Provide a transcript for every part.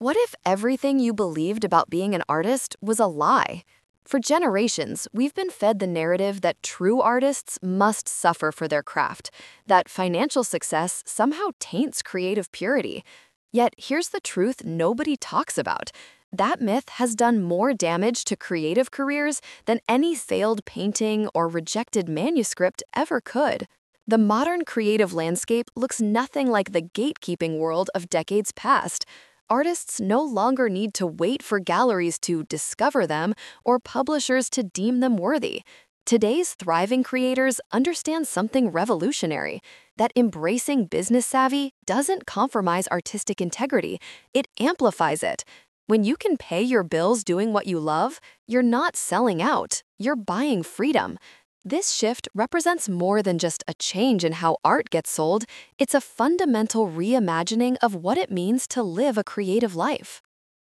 What if everything you believed about being an artist was a lie? For generations, we've been fed the narrative that true artists must suffer for their craft, that financial success somehow taints creative purity. Yet here's the truth nobody talks about. That myth has done more damage to creative careers than any failed painting or rejected manuscript ever could. The modern creative landscape looks nothing like the gatekeeping world of decades past. Artists no longer need to wait for galleries to discover them or publishers to deem them worthy. Today's thriving creators understand something revolutionary, that embracing business savvy doesn't compromise artistic integrity, it amplifies it. When you can pay your bills doing what you love, you're not selling out, you're buying freedom. This shift represents more than just a change in how art gets sold, it's a fundamental reimagining of what it means to live a creative life.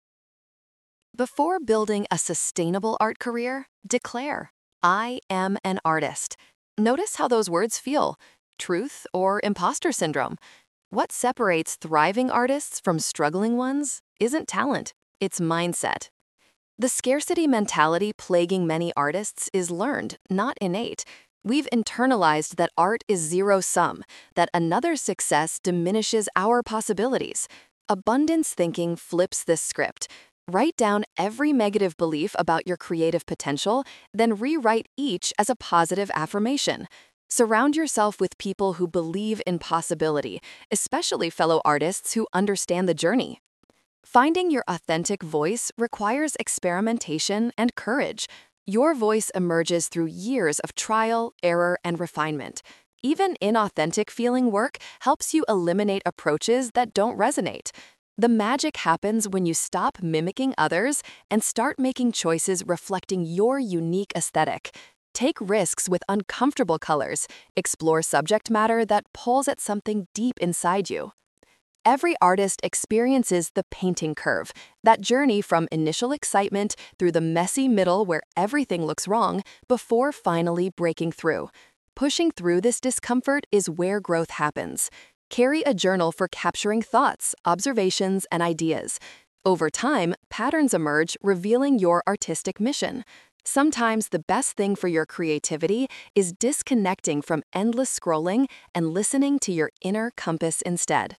Before building a sustainable art career, declare, I am an artist. Notice how those words feel, truth or imposter syndrome. What separates thriving artists from struggling ones isn't talent, it's mindset. The scarcity mentality plaguing many artists is learned, not innate. We've internalized that art is zero-sum, that another success diminishes our possibilities. Abundance thinking flips this script. Write down every negative belief about your creative potential, then rewrite each as a positive affirmation. Surround yourself with people who believe in possibility, especially fellow artists who understand the journey. Finding your authentic voice requires experimentation and courage. Your voice emerges through years of trial, error, and refinement. Even inauthentic feeling work helps you eliminate approaches that don't resonate. The magic happens when you stop mimicking others and start making choices reflecting your unique aesthetic. Take risks with uncomfortable colors. Explore subject matter that pulls at something deep inside you. Every artist experiences the painting curve, that journey from initial excitement through the messy middle where everything looks wrong before finally breaking through. Pushing through this discomfort is where growth happens. Carry a journal for capturing thoughts, observations, and ideas. Over time, patterns emerge, revealing your artistic mission. Sometimes the best thing for your creativity is disconnecting from endless scrolling and listening to your inner compass instead.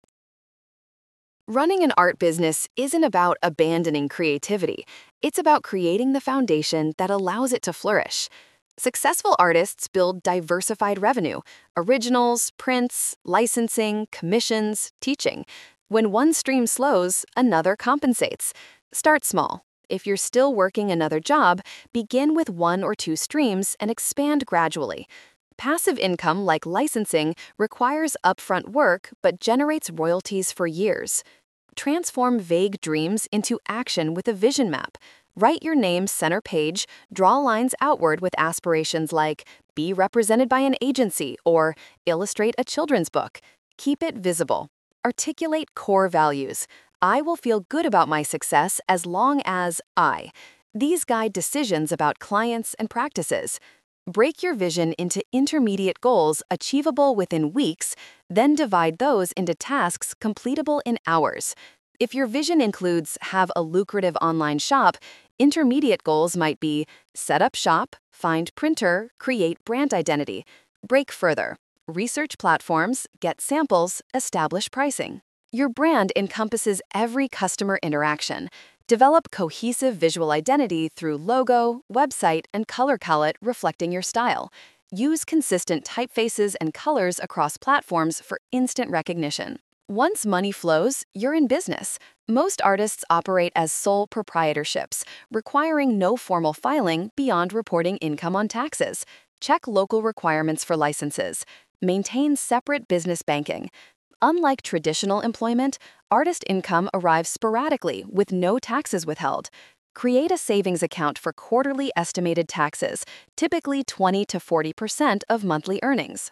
Running an art business isn't about abandoning creativity. It's about creating the foundation that allows it to flourish. Successful artists build diversified revenue: originals, prints, licensing, commissions, teaching. When one stream slows, another compensates. Start small. If you're still working another job, begin with 1 or 2 streams and expand gradually. Passive income like licensing requires upfront work but generates royalties for years. Transform vague dreams into action with a vision map. Write your name center page, draw lines outward with aspirations like be represented by an agency or illustrate a children's book. Keep it visible. Articulate core values. I will feel good about my success as long as I. These guide decisions about clients and practices. Break your vision into intermediate goals achievable within weeks, then divide those into tasks completable in hours. If your vision includes have a lucrative online shop, intermediate goals might be set up shop, find printer, create brand identity. Break further. Research platforms, get samples, establish pricing. Your brand encompasses every customer interaction. Develop cohesive visual identity through logo, website, and color palette reflecting your style. Use consistent typefaces and colors across platforms for instant recognition. Once money flows, you're in business. Most artists operate as sole proprietorships, requiring no formal filing beyond reporting income on taxes. Check local requirements for licenses. Maintain separate business banking. Unlike traditional employment, artist income arrives sporadically with no taxes withheld. Create a savings account for quarterly estimated taxes, typically 20 to 40% of monthly earnings.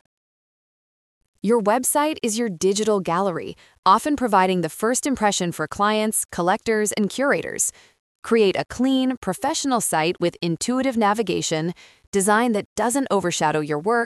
Your website is your digital gallery, often providing the first impression for clients, collectors, and curators. Create a clean, professional site with intuitive navigation, design that doesn't overshadow your work,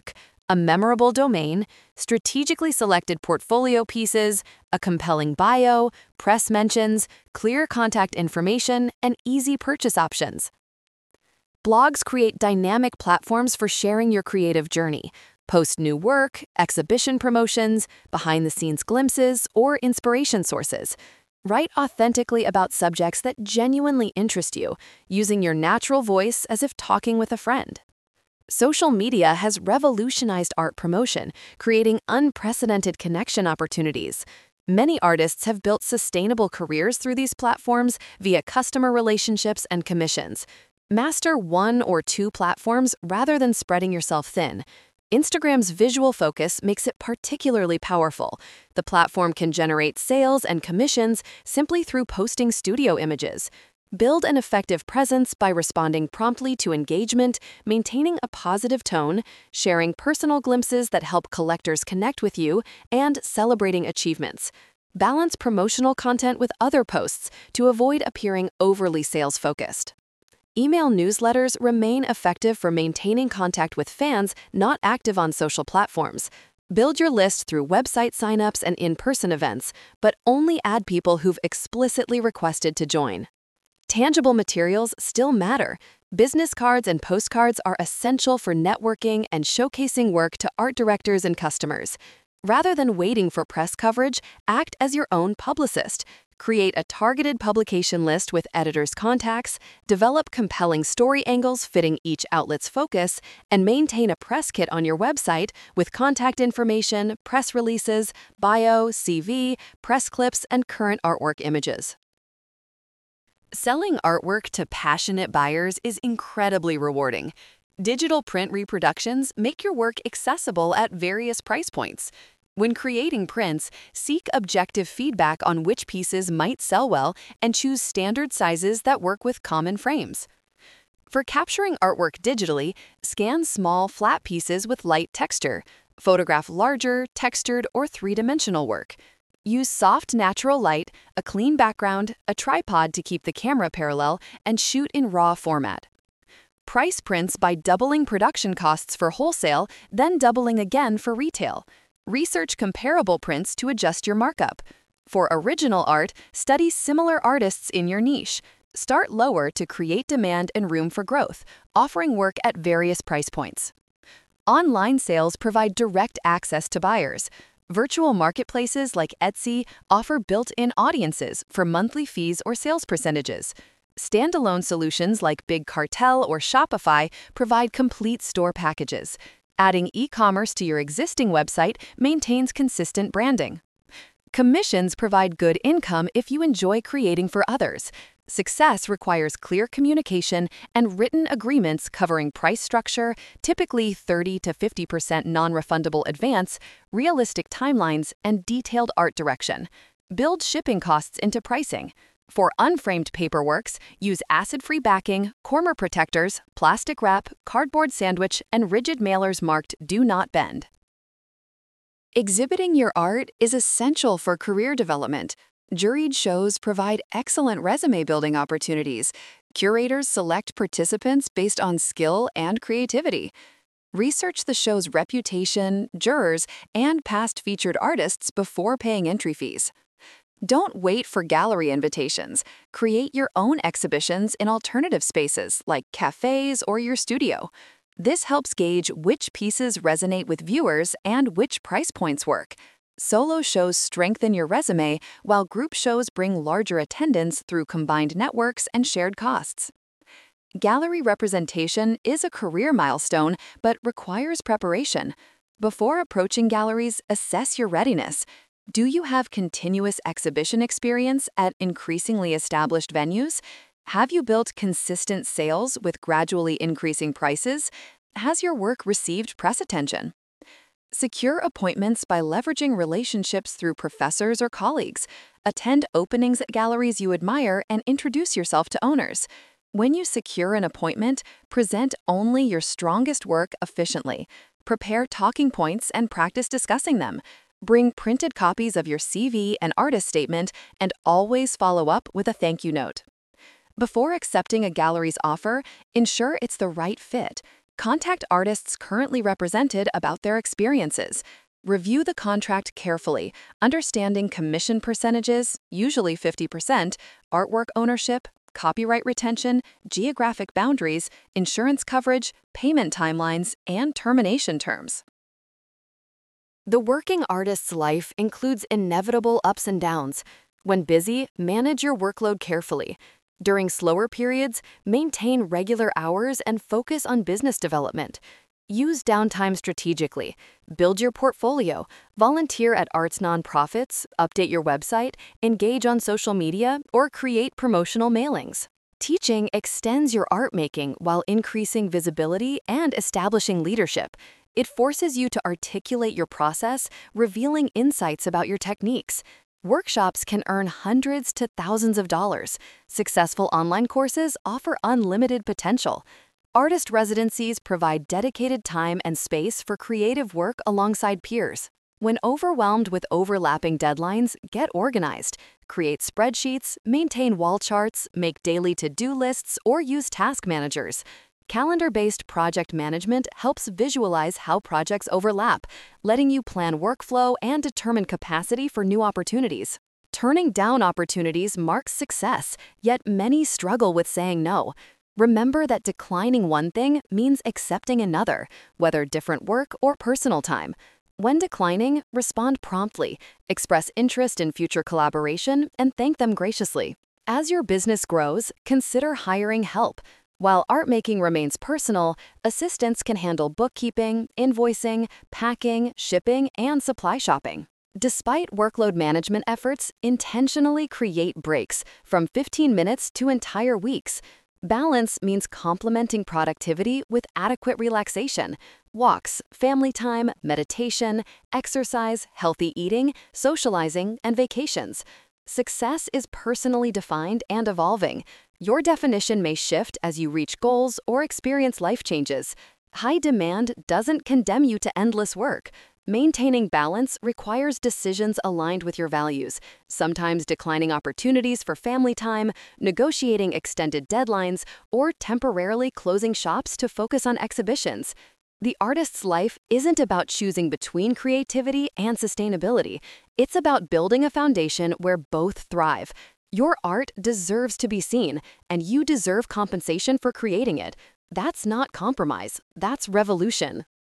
A memorable domain, strategically selected portfolio pieces, a compelling bio, press mentions, clear contact information, and easy purchase options. Blogs create dynamic platforms for sharing your creative journey. Post new work, exhibition promotions, behind-the-scenes glimpses, or inspiration sources. Write authentically about subjects that genuinely interest you, using your natural voice as if talking with a friend. Social media has revolutionized art promotion, creating unprecedented connection opportunities. Many artists have built sustainable careers through these platforms via customer relationships and commissions. Master one or two platforms rather than spreading yourself thin. Instagram's visual focus makes it particularly powerful. The platform can generate sales and commissions simply through posting studio images. Build an effective presence by responding promptly to engagement, maintaining a positive tone, sharing personal glimpses that help collectors connect with you, and celebrating achievements. Balance promotional content with other posts to avoid appearing overly sales-focused. Email newsletters remain effective for maintaining contact with fans not active on social platforms. Build your list through website signups and in-person events, but only add people who've explicitly requested to join. Tangible materials still matter. Business cards and postcards are essential for networking and showcasing work to art directors and customers. Rather than waiting for press coverage, act as your own publicist. Create a targeted publication list with editors' contacts, develop compelling story angles fitting each outlet's focus, and maintain a press kit on your website with contact information, press releases, bio, CV, press clips, and current artwork images. Selling artwork to passionate buyers is incredibly rewarding. Digital print reproductions make your work accessible at various price points. When creating prints, seek objective feedback on which pieces might sell well and choose standard sizes that work with common frames. For capturing artwork digitally, scan small, flat pieces with light texture. Photograph larger, textured, or three-dimensional work. Use soft, natural light, a clean background, a tripod to keep the camera parallel, and shoot in RAW format. Price prints by doubling production costs for wholesale, then doubling again for retail. Research comparable prints to adjust your markup. For original art, study similar artists in your niche. Start lower to create demand and room for growth, offering work at various price points. Online sales provide direct access to buyers. Virtual marketplaces like Etsy offer built-in audiences for monthly fees or sales percentages. Standalone solutions like Big Cartel or Shopify provide complete store packages. Adding e-commerce to your existing website maintains consistent branding. Commissions provide good income if you enjoy creating for others. Success requires clear communication and written agreements covering price structure, typically 30 to 50% non-refundable advance, realistic timelines, and detailed art direction. Build shipping costs into pricing. For unframed paperworks, use acid-free backing, corner protectors, plastic wrap, cardboard sandwich, and rigid mailers marked "Do Not Bend." Exhibiting your art is essential for career development. Juried shows provide excellent resume-building opportunities. Curators select participants based on skill and creativity. Research the show's reputation, jurors, and past featured artists before paying entry fees. Don't wait for gallery invitations. Create your own exhibitions in alternative spaces like cafes or your studio. This helps gauge which pieces resonate with viewers and which price points work. Solo shows strengthen your resume, while group shows bring larger attendance through combined networks and shared costs. Gallery representation is a career milestone, but requires preparation. Before approaching galleries, assess your readiness. Do you have continuous exhibition experience at increasingly established venues? Have you built consistent sales with gradually increasing prices? Has your work received press attention? Secure appointments by leveraging relationships through professors or colleagues. Attend openings at galleries you admire and introduce yourself to owners. When you secure an appointment, present only your strongest work efficiently. Prepare talking points and practice discussing them. Bring printed copies of your CV and artist statement, and always follow up with a thank you note. Before accepting a gallery's offer, ensure it's the right fit. Contact artists currently represented about their experiences. Review the contract carefully, understanding commission percentages, usually 50%, artwork ownership, copyright retention, geographic boundaries, insurance coverage, payment timelines, and termination terms. The working artist's life includes inevitable ups and downs. When busy, manage your workload carefully. During slower periods, maintain regular hours and focus on business development. Use downtime strategically. Build your portfolio. Volunteer at arts nonprofits, update your website, engage on social media, or create promotional mailings. Teaching extends your art making while increasing visibility and establishing leadership. It forces you to articulate your process, revealing insights about your techniques. Workshops can earn hundreds to thousands of dollars. Successful online courses offer unlimited potential. Artist residencies provide dedicated time and space for creative work alongside peers. When overwhelmed with overlapping deadlines, get organized. Create spreadsheets, maintain wall charts, make daily to-do lists, or use task managers. Calendar-based project management helps visualize how projects overlap, letting you plan workflow and determine capacity for new opportunities. Turning down opportunities marks success, yet many struggle with saying no. Remember that declining one thing means accepting another, whether different work or personal time. When declining, respond promptly, express interest in future collaboration, and thank them graciously. As your business grows, consider hiring help. While art making remains personal, assistants can handle bookkeeping, invoicing, packing, shipping, and supply shopping. Despite workload management efforts, intentionally create breaks from 15 minutes to entire weeks. Balance means complementing productivity with adequate relaxation. Walks, family time, meditation, exercise, healthy eating, socializing, and vacations. Success is personally defined and evolving. Your definition may shift as you reach goals or experience life changes. High demand doesn't condemn you to endless work. Maintaining balance requires decisions aligned with your values, sometimes declining opportunities for family time, negotiating extended deadlines, or temporarily closing shops to focus on exhibitions. The artist's life isn't about choosing between creativity and sustainability. It's about building a foundation where both thrive. Your art deserves to be seen, and you deserve compensation for creating it. That's not compromise, that's revolution.